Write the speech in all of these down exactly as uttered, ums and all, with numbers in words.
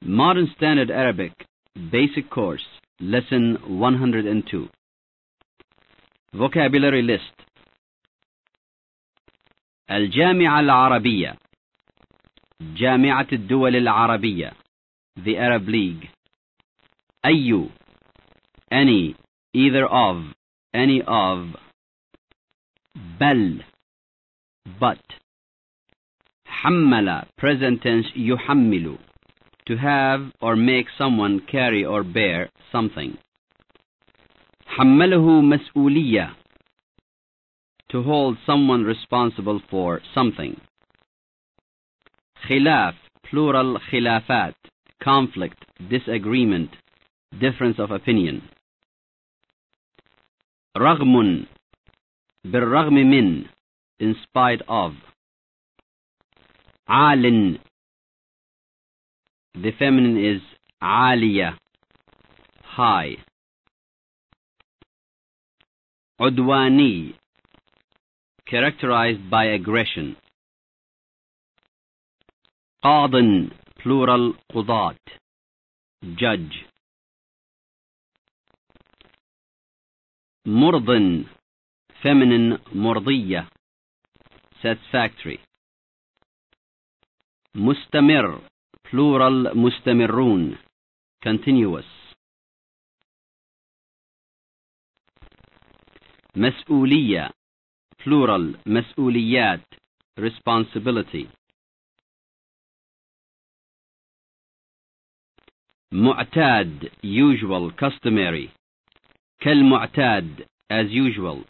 Modern Standard Arabic Basic Course Lesson one hundred two. Vocabulary List. الجامعة العربية جامعة الدول العربية The Arab League. أي any either of any of بل but حمل present tense يحمل to have or make someone carry or bear something. حمله مسؤولية to hold someone responsible for something. خلاف plural خلافات conflict, disagreement, difference of opinion. رغم بالرغم من in spite of. عال the feminine is عالية high. عدواني characterized by aggression. قاض plural قضاة judge. مرض feminine مرضية satisfactory. مستمر plural مستمرون continuous. مسؤولية plural مسؤوليات responsibility. معتاد usual customary كالمعتاد as usual.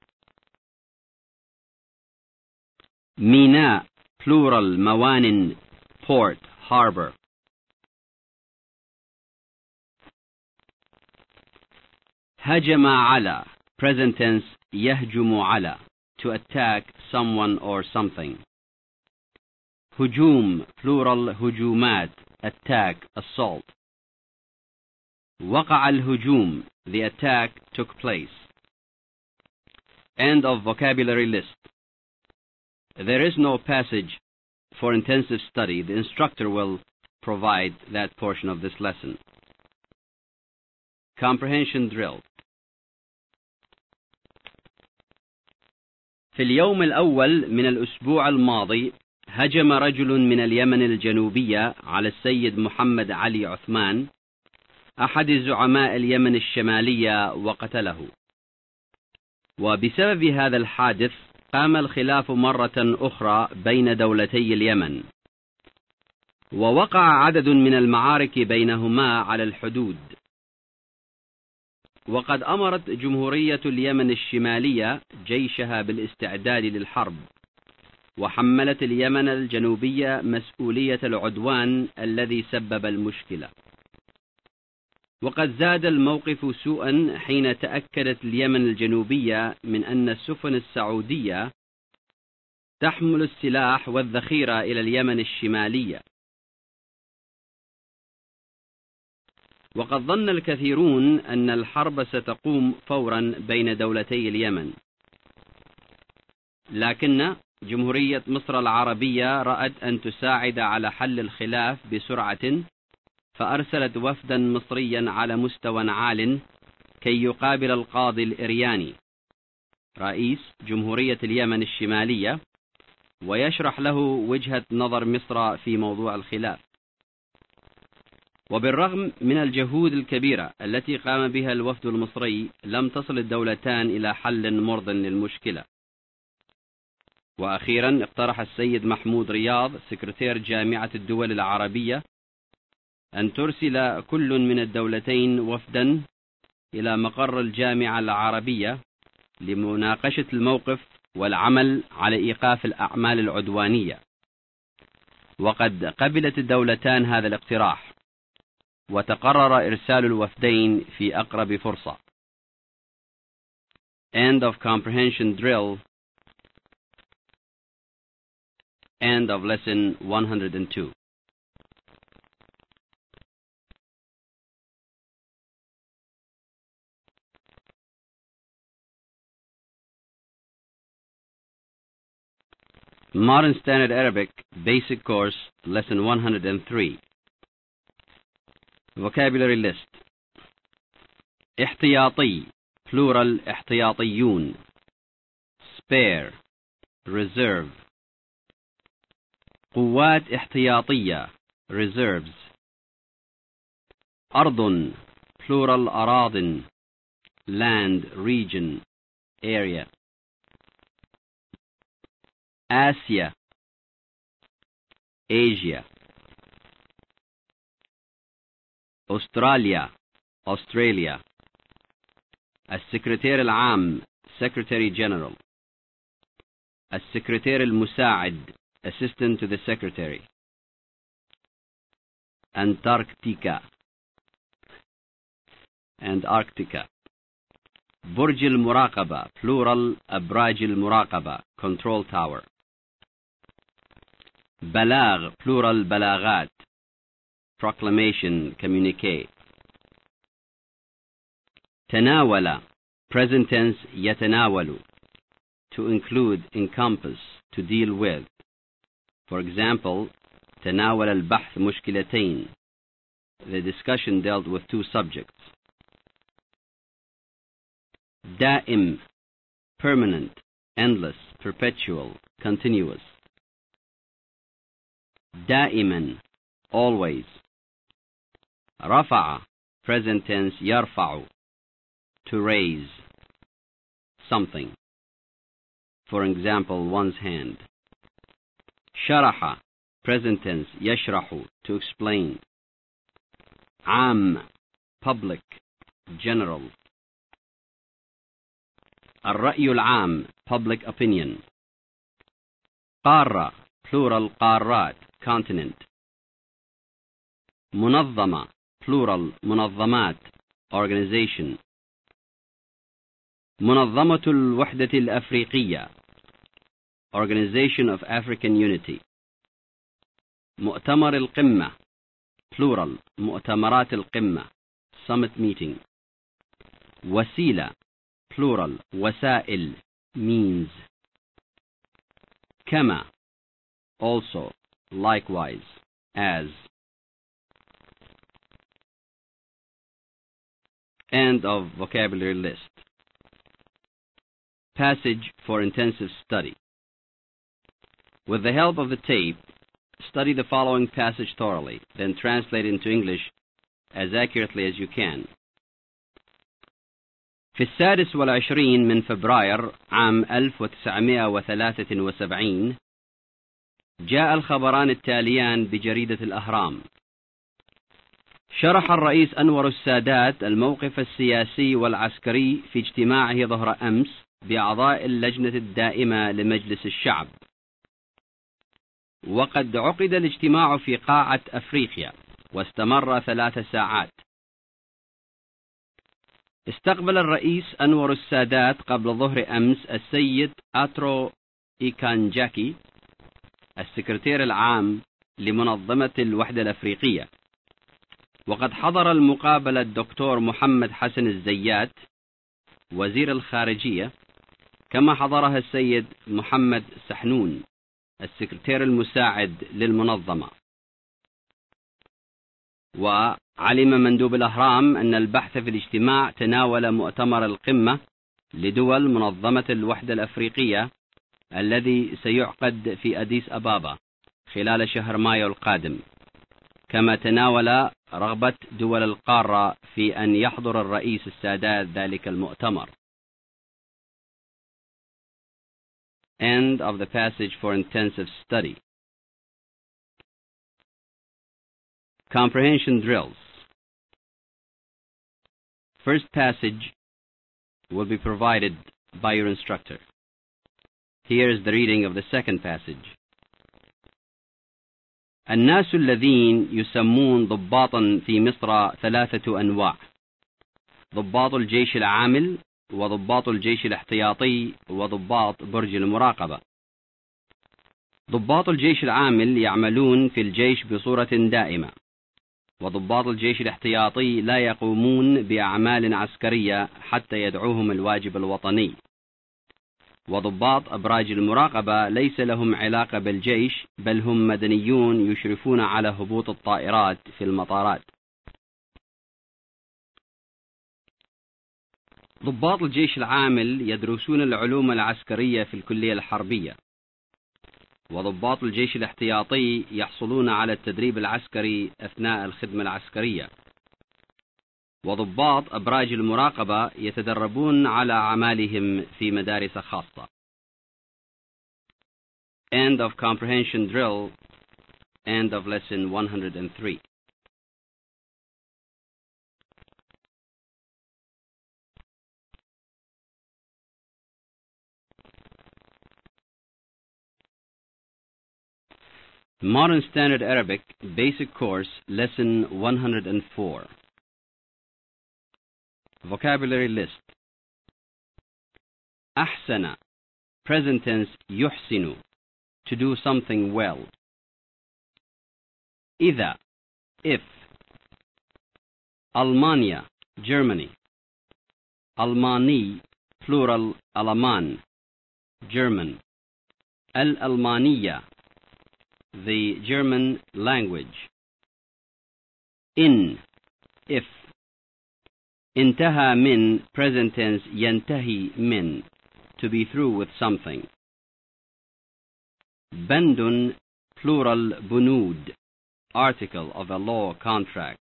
ميناء plural موان port harbor. هجم على present tense يهجم على to attack someone or something. هجوم plural هجومات attack assault. وقع الهجوم the attack took place. End of vocabulary list. There is no passage for intensive study. The instructor will provide that portion of this lesson. Comprehension drill. في اليوم الأول من الأسبوع الماضي هجم رجل من اليمن الجنوبية على السيد محمد علي عثمان أحد زعماء اليمن الشمالية وقتله. وبسبب هذا الحادث قام الخلاف مرة أخرى بين دولتي اليمن، ووقع عدد من المعارك بينهما على الحدود. وقد أمرت جمهورية اليمن الشمالية جيشها بالاستعداد للحرب، وحملت اليمن الجنوبية مسؤولية العدوان الذي سبب المشكلة. وقد زاد الموقف سوءا حين تأكدت اليمن الجنوبية من أن السفن السعودية تحمل السلاح والذخيرة إلى اليمن الشمالية. وقد ظن الكثيرون أن الحرب ستقوم فورا بين دولتي اليمن، لكن جمهورية مصر العربية رأت أن تساعد على حل الخلاف بسرعة، فأرسلت وفدا مصريا على مستوى عال كي يقابل القاضي الإرياني رئيس جمهورية اليمن الشمالية ويشرح له وجهة نظر مصر في موضوع الخلاف. وبالرغم من الجهود الكبيرة التي قام بها الوفد المصري لم تصل الدولتان إلى حل مرض للمشكلة. وأخيرا اقترح السيد محمود رياض سكرتير جامعة الدول العربية أن ترسل كل من الدولتين وفدا إلى مقر الجامعة العربية لمناقشة الموقف والعمل على إيقاف الأعمال العدوانية. وقد قبلت الدولتان هذا الاقتراح، وتقرر إرسال الوفدين في أقرب فرصة. End of comprehension drill. End of lesson one hundred two. Modern Standard Arabic Basic Course Lesson one hundred three. Vocabulary list. احتياطي plural احتياطيون. spare reserve. قوات احتياطية reserves. أرض plural أراضٍ land region area. آسيا Asia. أستراليا Australia. السكرتير العام Secretary General. السكرتير المساعد Assistant to the Secretary. أنتاركتيكا Antarctica. برج المراقبة plural أبراج المراقبة Control Tower. بلاغ plural بلاغات Proclamation Communique. تناول present tense يتناول to include, encompass, to deal with. For example, تناول البحث مشكلتين. The discussion dealt with two subjects. دائم permanent, endless, perpetual, continuous. دائما always. رفع present tense يرفع to raise something. For example, one's hand. شرح present tense يشرح to explain. عام public, general. الرأي العام public opinion. قارة plural قارات continent. منظمة plural منظمات organization. منظمة الوحدة الأفريقية Organization of African Unity. مؤتمر القمة plural مؤتمرات القمة summit meeting. وسيلة plural وسائل means. كما also likewise as. End of vocabulary list. Passage for intensive study. With the help of the tape, study the following passage thoroughly, then translate it into English as accurately as you can. في السادس والعشرين من فبراير عام ألف وتسعمائة وثلاثة وسبعين جاء الخبران التاليان بجريدة الأهرام. شرح الرئيس أنور السادات الموقف السياسي والعسكري في اجتماعه ظهر أمس بأعضاء اللجنة الدائمة لمجلس الشعب. وقد عقد الاجتماع في قاعة أفريقيا واستمر ثلاث ساعات. استقبل الرئيس أنور السادات قبل ظهر أمس السيد أترو إيكانجاكي السكرتير العام لمنظمة الوحدة الأفريقية. وقد حضر المقابلة الدكتور محمد حسن الزيات وزير الخارجية، كما حضرها السيد محمد سحنون السكرتير المساعد للمنظمة. وعلم مندوب الأهرام أن البحث في الاجتماع تناول مؤتمر القمة لدول منظمة الوحدة الأفريقية الذي سيعقد في أديس أبابا خلال شهر مايو القادم، كما تناول رغبة دول القارة في أن يحضر الرئيس السادات ذلك المؤتمر. End of the passage for intensive study. Comprehension drills. First passage will be provided by your instructor. Here is the reading of the second passage. الناس الذين يسمون ضباطا في مصر ثلاثة أنواع: ضباط الجيش العامل، وضباط الجيش الاحتياطي، وضباط برج المراقبة. ضباط الجيش العامل يعملون في الجيش بصورة دائمة، وضباط الجيش الاحتياطي لا يقومون بأعمال عسكرية حتى يدعوهم الواجب الوطني. وضباط أبراج المراقبة ليس لهم علاقة بالجيش، بل هم مدنيون يشرفون على هبوط الطائرات في المطارات. ضباط الجيش العامل يدرسون العلوم العسكرية في الكلية الحربية، وضباط الجيش الاحتياطي يحصلون على التدريب العسكري أثناء الخدمة العسكرية، وضباط أبراج المراقبة يتدربون على أعمالهم في مدارس خاصة. End of comprehension drill. End of lesson one hundred three. Modern Standard Arabic Basic Course Lesson one hundred four. Vocabulary List. أحسن present tense يحسن, to do something well. إذا if. ألمانيا Germany. ألماني plural ألمان German. الألمانية the German language. in if. انتهى من present tense ينتهي من, to be through with something. بند plural بنود article of a law contract.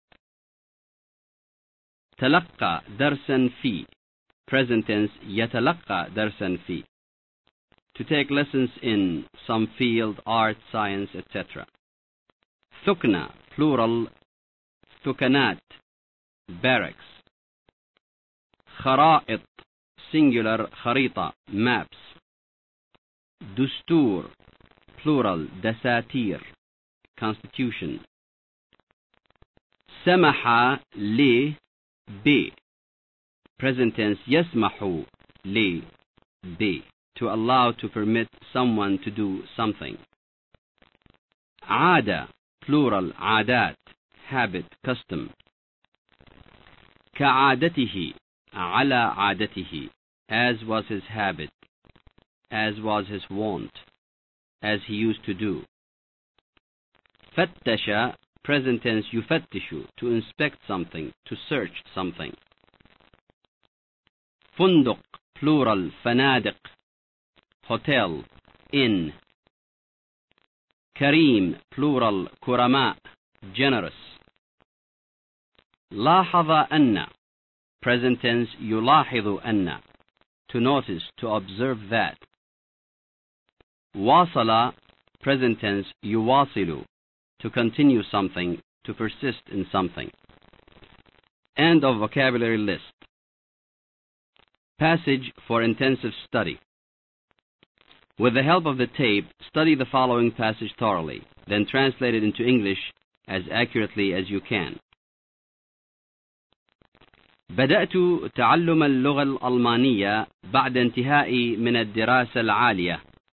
تلقى درسا في present tense يتلقى درسا في, to take lessons in some field, art, science, et cetera. ثكنة plural ثكنات barracks. خرائط singular خريطة maps. دستور plural دساتير constitution. سمح لي ب present tense يسمح لي ب, to allow, to permit someone to do something. عادة plural عادات habit custom. كعادته على عادته, as was his habit, as was his wont, as he used to do. فتش present tense يفتش, to inspect something, to search something. فندق plural فنادق hotel inn. كريم plural كرماء generous. لاحظ أن present tense يلاحظ أن, to notice, to observe that. واصل present tense يواصل, to continue something, to persist in something. End of vocabulary list. Passage for intensive study. With the help of the tape, study the following passage thoroughly, then translate it into English as accurately as you can. بدأت تعلم اللغة الألمانية بعد انتهائي من الدراسة العالية،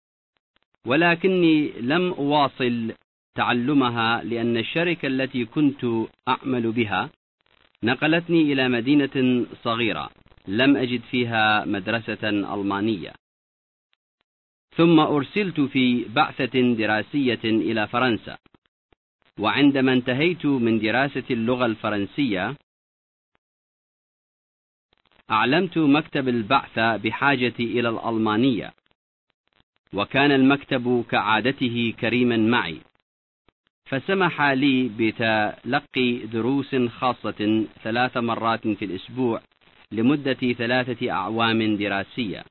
ولكني لم أواصل تعلمها لأن الشركة التي كنت أعمل بها نقلتني إلى مدينة صغيرة لم أجد فيها مدرسة ألمانية. ثم أرسلت في بعثة دراسية إلى فرنسا، وعندما انتهيت من دراسة اللغة الفرنسية أعلمت مكتب البعث بحاجتي إلى الألمانية، وكان المكتب كعادته كريما معي، فسمح لي بتلقي دروس خاصة ثلاث مرات في الأسبوع لمدة ثلاثة أعوام دراسية.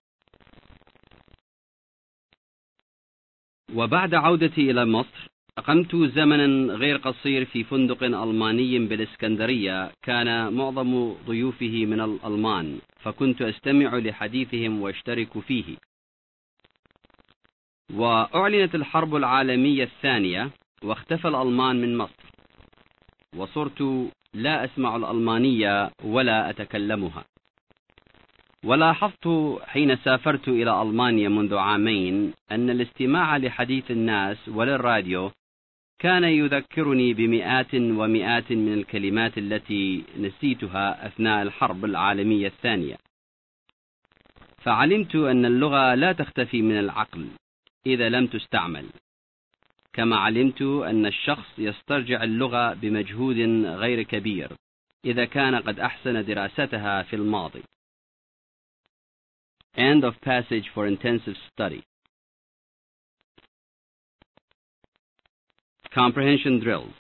وبعد عودتي إلى مصر أقمت زمنا غير قصير في فندق ألماني بالإسكندرية، كان معظم ضيوفه من الألمان، فكنت أستمع لحديثهم واشترك فيه. وأعلنت الحرب العالمية الثانية واختفى الألمان من مصر، وصرت لا أسمع الألمانية ولا أتكلمها. ولاحظت حين سافرت إلى ألمانيا منذ عامين أن الاستماع لحديث الناس وللراديو كان يذكرني بمئات ومئات من الكلمات التي نسيتها أثناء الحرب العالمية الثانية. فعلمت أن اللغة لا تختفي من العقل إذا لم تستعمل، كما علمت أن الشخص يسترجع اللغة بمجهود غير كبير إذا كان قد أحسن دراستها في الماضي. End of passage for intensive study. Comprehension drills.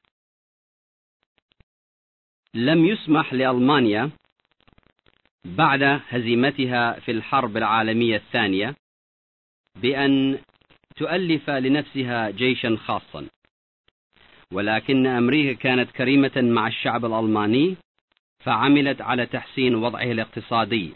لم يسمح لألمانيا بعد هزيمتها في الحرب العالمية الثانية بأن تؤلف لنفسها جيشا خاصا، ولكن أمريكا كانت كريمة مع الشعب الألماني فعملت على تحسين وضعه الاقتصادي.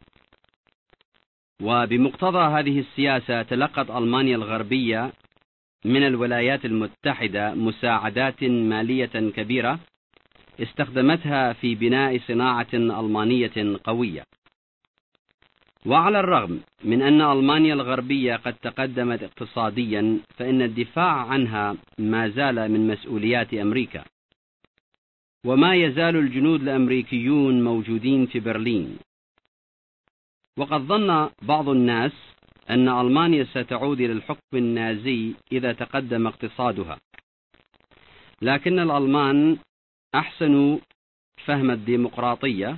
وبمقتضى هذه السياسة تلقت ألمانيا الغربية من الولايات المتحدة مساعدات مالية كبيرة استخدمتها في بناء صناعة ألمانية قوية. وعلى الرغم من أن ألمانيا الغربية قد تقدمت اقتصاديا، فإن الدفاع عنها ما زال من مسؤوليات أمريكا، وما يزال الجنود الأمريكيون موجودين في برلين. وقد ظن بعض الناس أن ألمانيا ستعود إلى الحكم النازي إذا تقدم اقتصادها، لكن الألمان أحسنوا فهم الديمقراطية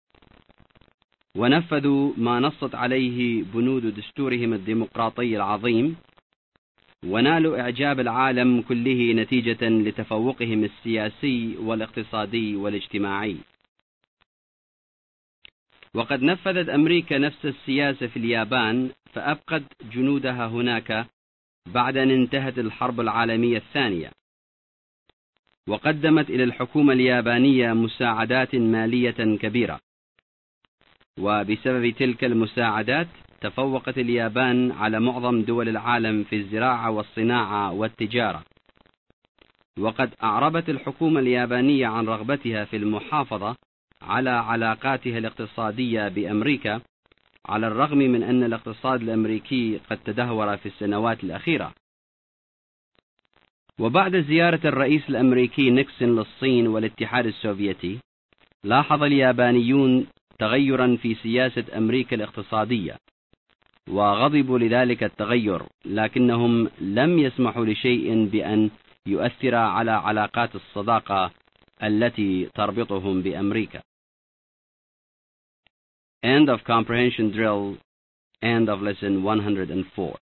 ونفذوا ما نصت عليه بنود دستورهم الديمقراطي العظيم، ونالوا إعجاب العالم كله نتيجة لتفوقهم السياسي والاقتصادي والاجتماعي. وقد نفذت أمريكا نفس السياسة في اليابان، فأبقت جنودها هناك بعد أن انتهت الحرب العالمية الثانية، وقدمت إلى الحكومة اليابانية مساعدات مالية كبيرة. وبسبب تلك المساعدات تفوقت اليابان على معظم دول العالم في الزراعة والصناعة والتجارة. وقد أعربت الحكومة اليابانية عن رغبتها في المحافظة على علاقاتها الاقتصادية بأمريكا، على الرغم من أن الاقتصاد الأمريكي قد تدهور في السنوات الأخيرة. وبعد زيارة الرئيس الأمريكي نيكسون للصين والاتحاد السوفيتي، لاحظ اليابانيون تغيرا في سياسة أمريكا الاقتصادية، وغضبوا لذلك التغير، لكنهم لم يسمحوا لشيء بأن يؤثر على علاقات الصداقة التي تربطهم بأمريكا. End of comprehension drill. End of lesson one hundred four.